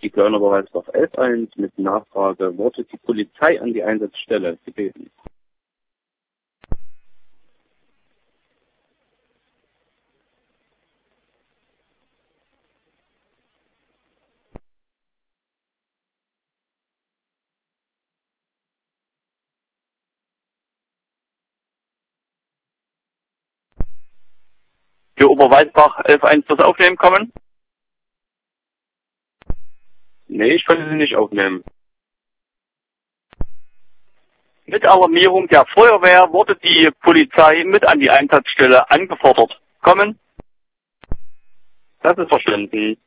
die Körnerbeweispach 11.1 mit Nachfrage, wurde die Polizei an die Einsatzstelle gebeten. Für Oberweißbach 11.1 das Aufnehmen kommen? Nee, ich konnte sie nicht aufnehmen. Mit Alarmierung der Feuerwehr wurde die Polizei mit an die Einsatzstelle angefordert. Kommen? Das ist verstanden.